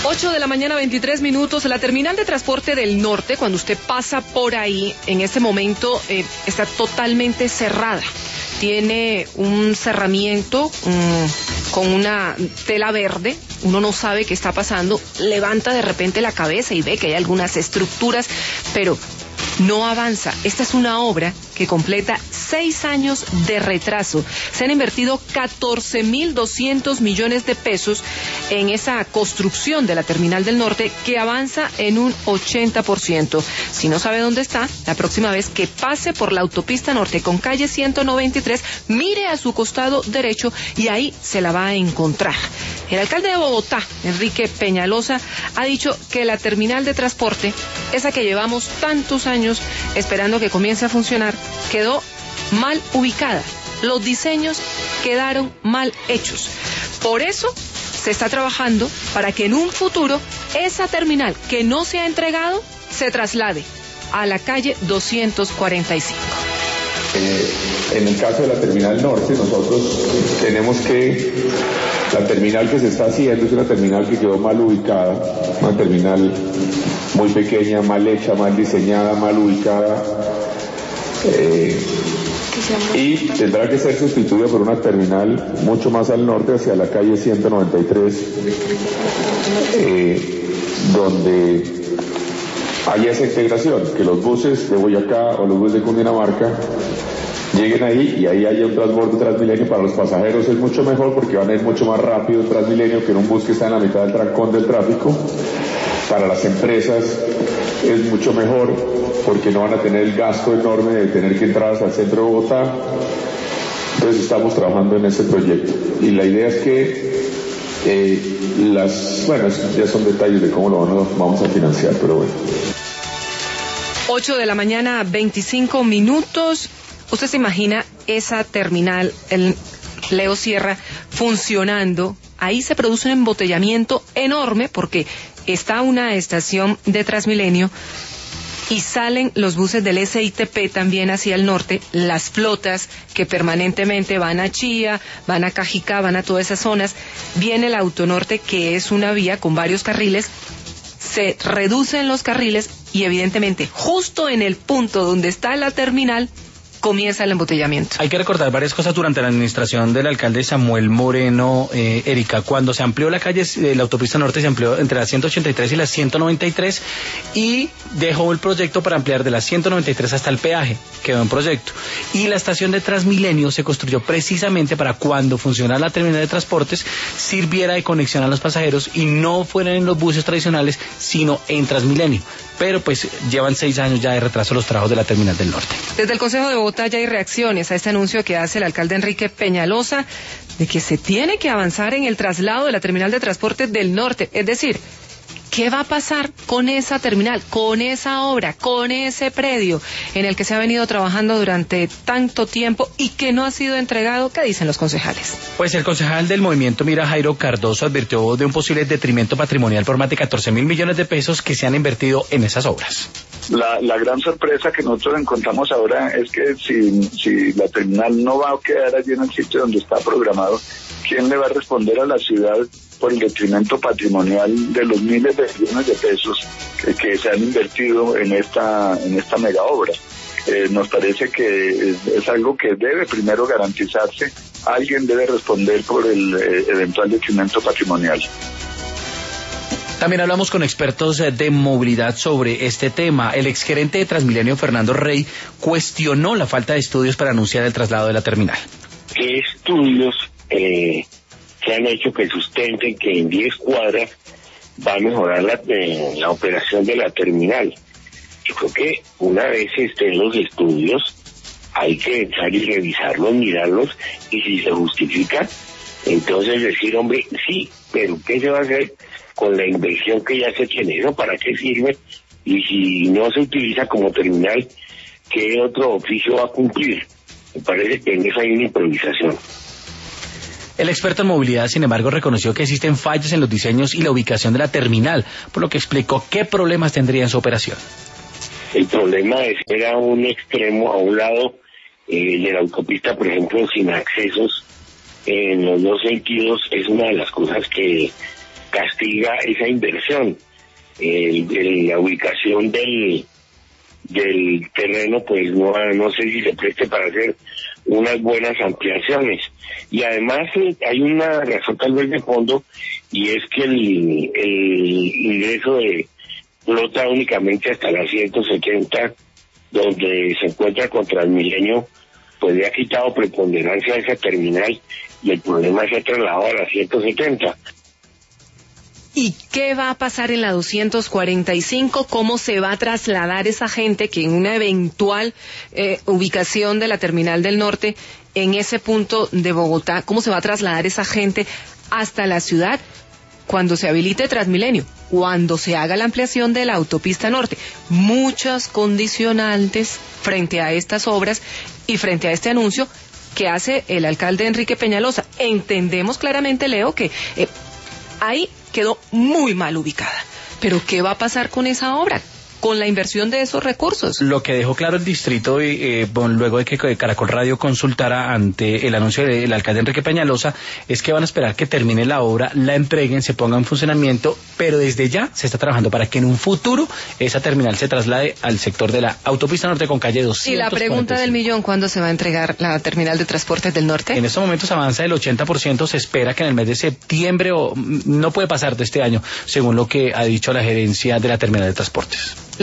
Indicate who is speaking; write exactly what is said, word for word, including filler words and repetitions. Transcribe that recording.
Speaker 1: ocho de la mañana, veintitrés minutos. La terminal de transporte del norte, cuando usted pasa por ahí, en este momento eh, está totalmente cerrada. Tiene un cerramiento um, con una tela verde. Uno no sabe qué está pasando. Levanta de repente la cabeza y ve que hay algunas estructuras, pero no avanza. Esta es una obra que completa seis años de retraso. Se han invertido catorce mil doscientos millones de pesos en esa construcción de la terminal del norte, que avanza en un ochenta por ciento. Si no sabe dónde está, la próxima vez que pase por la autopista norte con calle ciento noventa y tres, mire a su costado derecho y ahí se la va a encontrar. El alcalde de Bogotá, Enrique Peñalosa, ha dicho que la terminal de transporte, esa que llevamos tantos años esperando que comience a funcionar, quedó mal ubicada. Los diseños quedaron mal hechos. Por eso se está trabajando para que en un futuro esa terminal que no se ha entregado se traslade a la calle doscientos cuarenta y cinco.
Speaker 2: Eh, en el caso de la terminal norte, nosotros tenemos que, la terminal que se está haciendo es una terminal que quedó mal ubicada, una terminal muy pequeña, mal hecha, mal diseñada, mal ubicada, eh, y tendrá que ser sustituida por una terminal mucho más al norte, hacia la calle ciento noventa y tres, eh, donde haya esa integración, que los buses de Boyacá o los buses de Cundinamarca lleguen ahí y ahí haya un transbordo Transmilenio. Para los pasajeros es mucho mejor porque van a ir mucho más rápido en Transmilenio que en un bus que está en la mitad del trancón del tráfico. Para las empresas es mucho mejor porque no van a tener el gasto enorme de tener que entrar hasta el centro de Bogotá. Entonces estamos trabajando en ese proyecto y la idea es que eh, las, bueno, ya son detalles de cómo lo vamos a financiar, pero bueno.
Speaker 1: ocho de la mañana, veinticinco minutos. ¿Usted se imagina esa terminal, el Leo Sierra, funcionando? Ahí se produce un embotellamiento enorme porque está una estación de Transmilenio y salen los buses del S I T P también hacia el norte, las flotas que permanentemente van a Chía, van a Cajicá, van a todas esas zonas. Viene el Autonorte, que es una vía con varios carriles, se reducen los carriles y evidentemente justo en el punto donde está la terminal comienza el embotellamiento.
Speaker 3: Hay que recordar varias cosas durante la administración del alcalde Samuel Moreno, eh, Erika. Cuando se amplió la calle, eh, la autopista norte se amplió entre la ciento ochenta y tres y la ciento noventa y tres y dejó el proyecto para ampliar de la ciento noventa y tres hasta el peaje, quedó en proyecto. Y la estación de Transmilenio se construyó precisamente para cuando funcionara la terminal de transportes sirviera de conexión a los pasajeros y no fueran en los buses tradicionales, sino en Transmilenio. Pero pues llevan seis años ya de retraso los trabajos de la terminal del norte.
Speaker 1: Desde el Consejo de Bogotá ya hay reacciones a este anuncio que hace el alcalde Enrique Peñalosa de que se tiene que avanzar en el traslado de la terminal de transporte del norte. Es decir, ¿qué va a pasar con esa terminal, con esa obra, con ese predio en el que se ha venido trabajando durante tanto tiempo y que no ha sido entregado? ¿Qué dicen los concejales?
Speaker 3: Pues el concejal del movimiento Mira, Jairo Cardoso, advirtió de un posible detrimento patrimonial por más de catorce mil millones de pesos que se han invertido en esas obras.
Speaker 4: La, la gran sorpresa que nosotros encontramos ahora es que si, si la terminal no va a quedar allí en el sitio donde está programado, ¿quién le va a responder a la ciudad por el detrimento patrimonial de los miles de millones de pesos que, que se han invertido en esta en esta mega obra? Eh, nos parece que es, es algo que debe primero garantizarse. Alguien debe responder por el eh, eventual detrimento patrimonial.
Speaker 3: También hablamos con expertos de movilidad sobre este tema. El exgerente de Transmilenio, Fernando Rey, cuestionó la falta de estudios para anunciar el traslado de la terminal.
Speaker 5: ¿Qué estudios eh, se han hecho que sustenten que en diez cuadras va a mejorar la, eh, la operación de la terminal? Yo creo que una vez estén los estudios, hay que entrar y revisarlos, mirarlos, y si se justifica, entonces decir, hombre, sí, pero ¿qué se va a hacer con la inversión que ya se tiene? ¿No? ¿Para qué sirve? Y si no se utiliza como terminal, ¿qué otro oficio va a cumplir? Me parece que en eso hay una improvisación.
Speaker 3: El experto en movilidad, sin embargo, reconoció que existen fallos en los diseños y la ubicación de la terminal, por lo que explicó qué problemas tendría en su operación.
Speaker 5: El problema es que era un extremo a un lado eh, de la autopista, por ejemplo, sin accesos en los dos sentidos, es una de las cosas que castiga esa inversión. El, el, la ubicación del del terreno pues no, no sé si se preste para hacer unas buenas ampliaciones. Y además hay una razón tal vez de fondo, y es que el, el ingreso de flota únicamente hasta la ciento setenta, donde se encuentra con Transmilenio, pues le ha quitado preponderancia a esa terminal, y el problema se ha trasladado a la ciento setenta.
Speaker 1: ¿Y qué va a pasar en la doscientos cuarenta y cinco? ¿Cómo se va a trasladar esa gente que en una eventual eh, ubicación de la Terminal del Norte, en ese punto de Bogotá, cómo se va a trasladar esa gente hasta la ciudad cuando se habilite Transmilenio, cuando se haga la ampliación de la autopista norte? Muchas condicionantes frente a estas obras y frente a este anuncio que hace el alcalde Enrique Peñalosa. Entendemos claramente, Leo, que eh, ahí quedó muy mal ubicada. Pero ¿qué va a pasar con esa obra? Con la inversión de esos recursos.
Speaker 3: Lo que dejó claro el distrito, eh, bon, luego de que Caracol Radio consultara ante el anuncio del alcalde Enrique Peñalosa, es que van a esperar que termine la obra, la entreguen, se ponga en funcionamiento, pero desde ya se está trabajando para que en un futuro esa terminal se traslade al sector de la autopista norte con calle doscientos cuarenta y cinco.
Speaker 1: Y la pregunta del millón, ¿cuándo se va a entregar la terminal de transportes del norte?
Speaker 3: En estos momentos avanza el ochenta por ciento, se espera que en el mes de septiembre, o no puede pasar de este año, según lo que ha dicho la gerencia de la terminal de transportes.